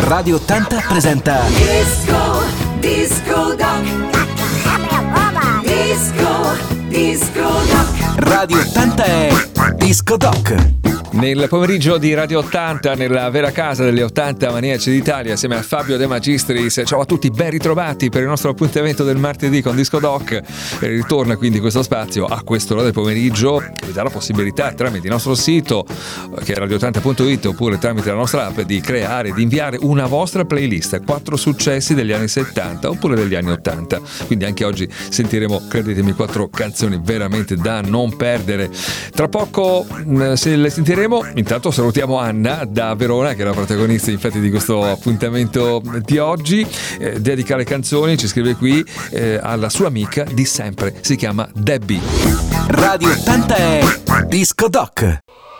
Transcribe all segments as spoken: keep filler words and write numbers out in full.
Radio ottanta presenta Disco, Disco Doc. Disco, Disco Doc. Radio ottanta è Disco Doc. Nel pomeriggio di Radio ottanta, nella vera casa delle ottanta Maniaci d'Italia, assieme a Fabio De Magistris. Ciao a tutti, ben ritrovati per il nostro appuntamento del martedì con Disco Doc. E ritorna quindi questo spazio a quest'ora del pomeriggio che vi dà la possibilità tramite il nostro sito, che è radio ottanta punto it, oppure tramite la nostra app, di creare, di inviare una vostra playlist, quattro successi degli anni settanta oppure degli anni ottanta. Quindi anche oggi sentiremo, credetemi, quattro canzoni veramente da non perdere. Tra poco, se le sentiremo, intanto salutiamo Anna da Verona, che è la protagonista infatti di questo appuntamento di oggi. Eh, dedica le canzoni, ci scrive qui, eh, alla sua amica di sempre, si chiama Debbie. Radio ottanta è Disco Doc.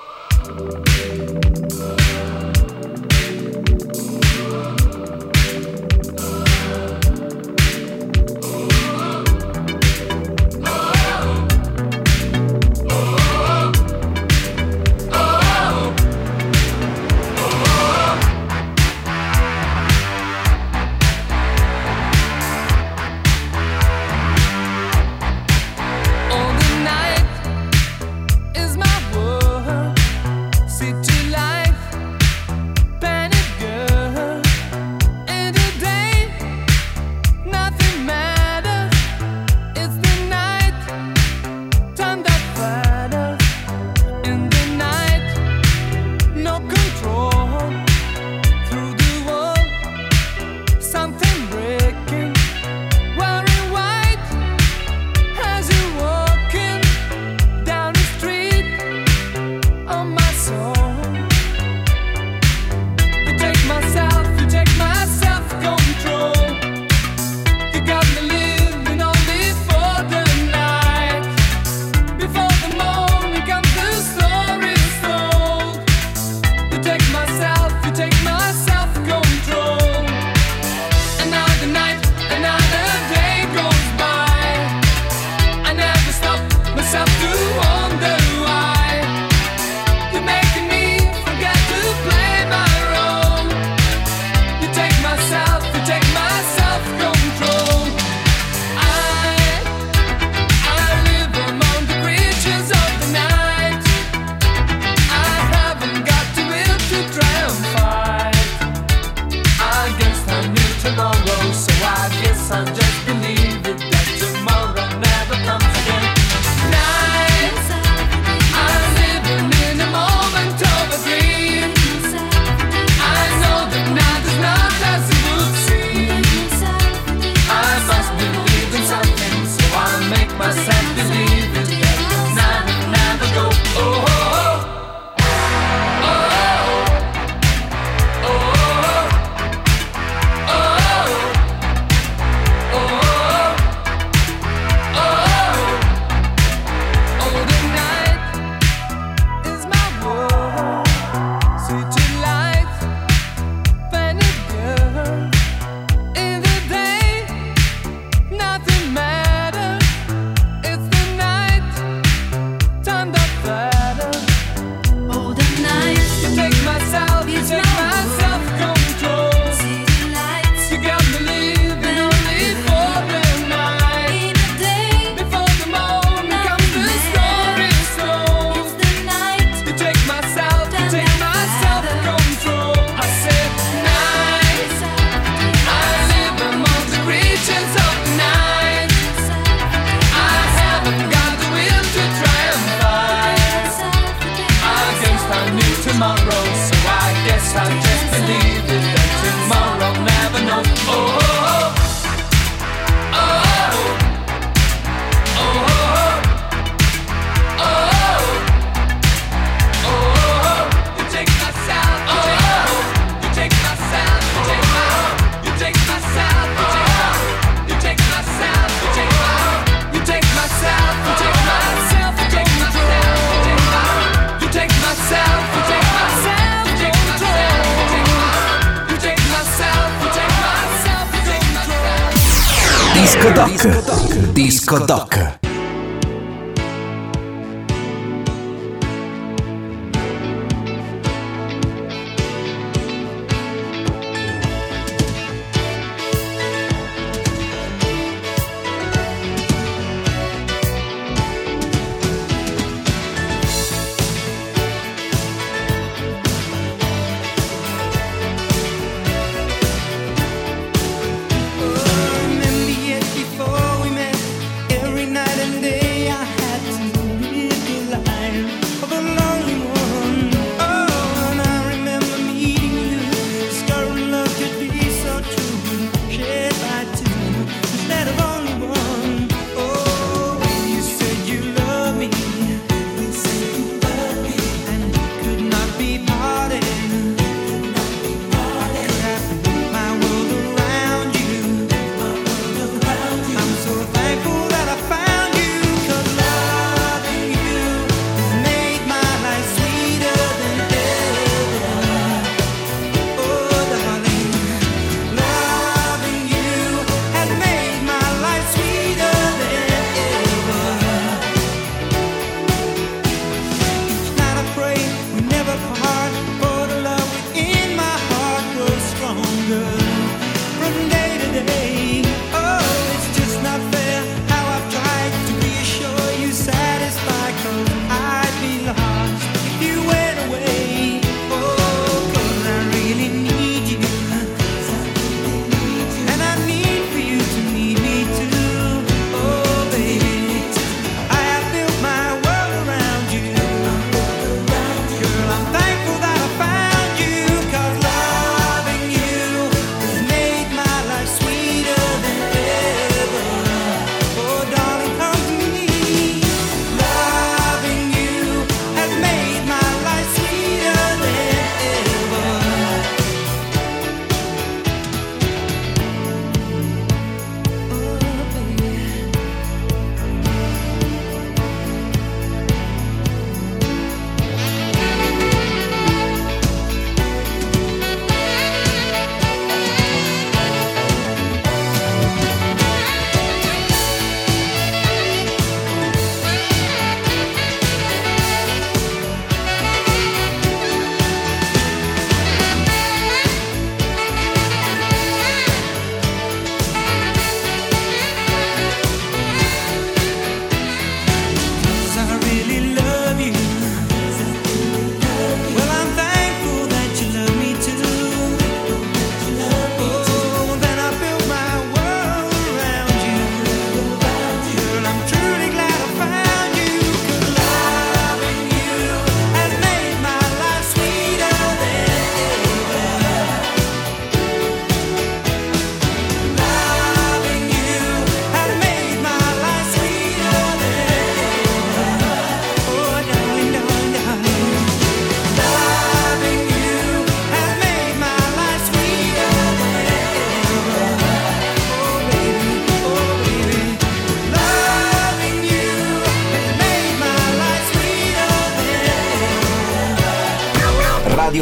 Disco Doc. Disco Doc.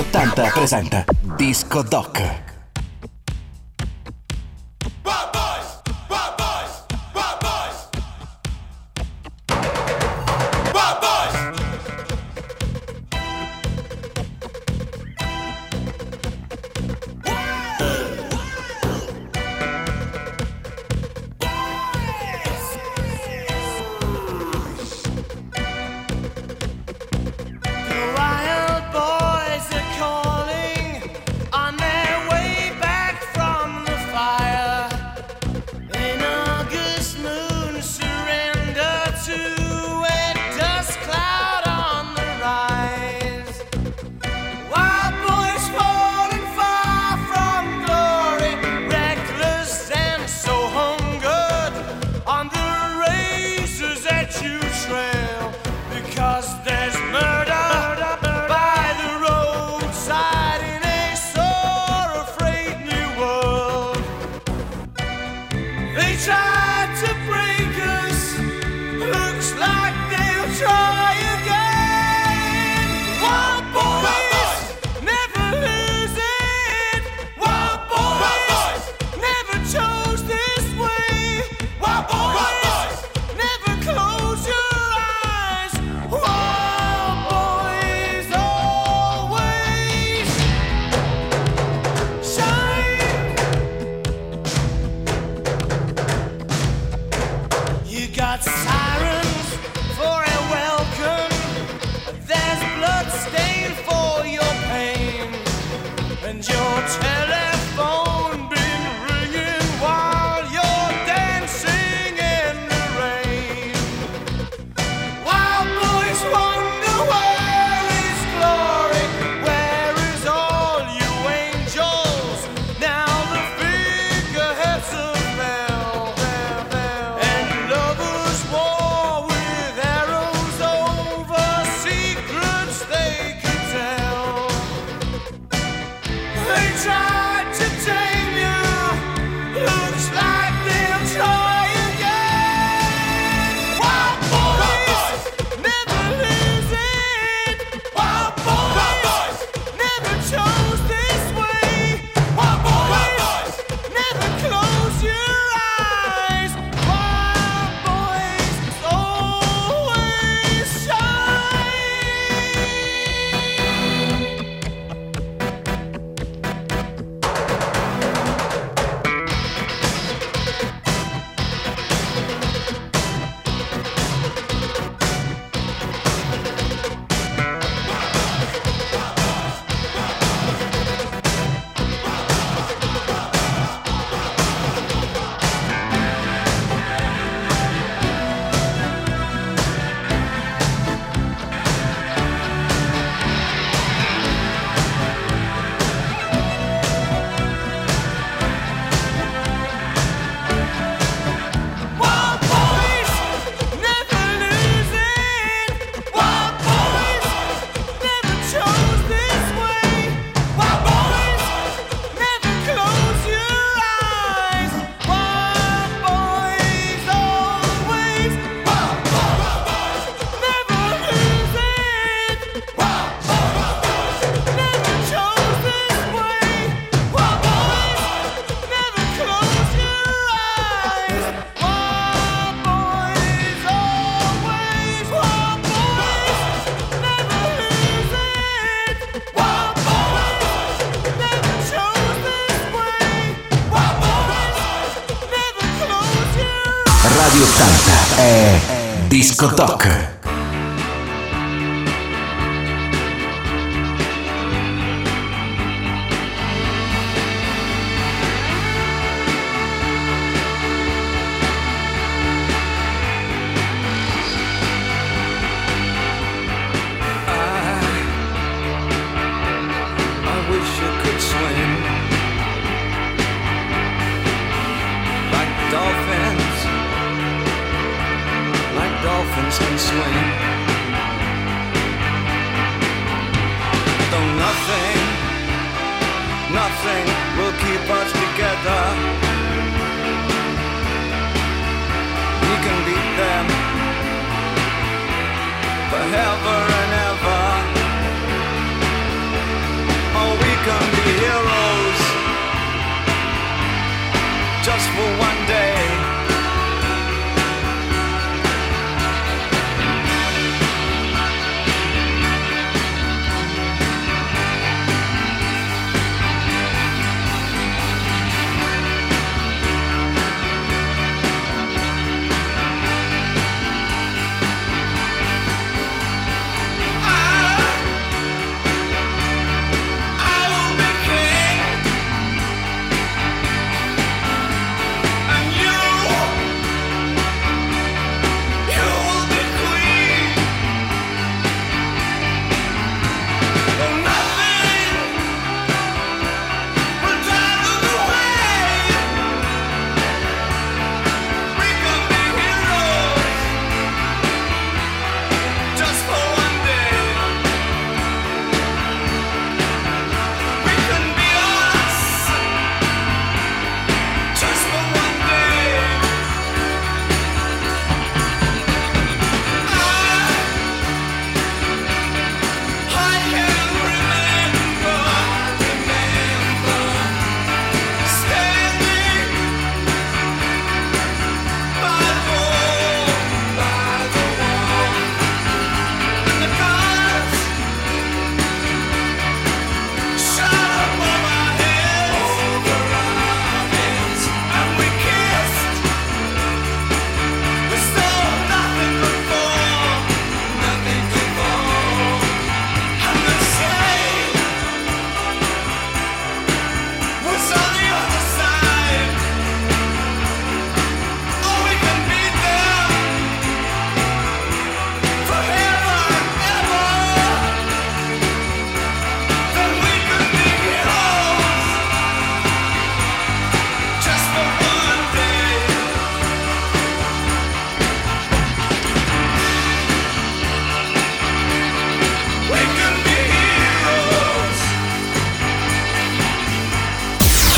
ottanta presenta Disco Doc. Radio ottanta è Disco Doc. Can swing. Though nothing, nothing will keep us together. We can beat them forever and ever.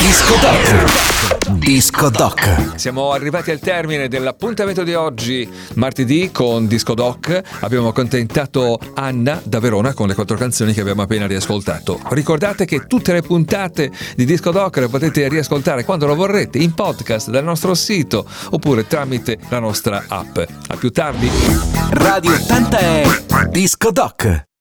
Disco Doc. Disco Doc. Siamo arrivati al termine dell'appuntamento di oggi, martedì, con Disco Doc. Abbiamo accontentato Anna da Verona con le quattro canzoni che abbiamo appena riascoltato. Ricordate che tutte le puntate di Disco Doc le potete riascoltare quando lo vorrete, in podcast dal nostro sito oppure tramite la nostra app. A più tardi. Radio ottanta è Disco Doc.